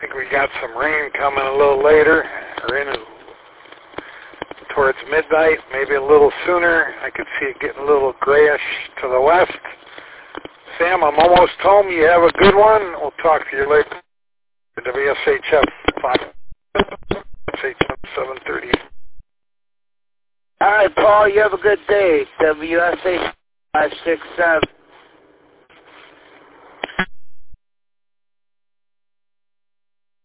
think we got some rain coming a little later, or in towards midnight, maybe a little sooner. I could see it getting a little grayish to the west. Sam, I'm almost home. You have a good one. We'll talk to you later. WSHF 5, WSHF 730. All right, Paul, you have a good day. WSHF 567.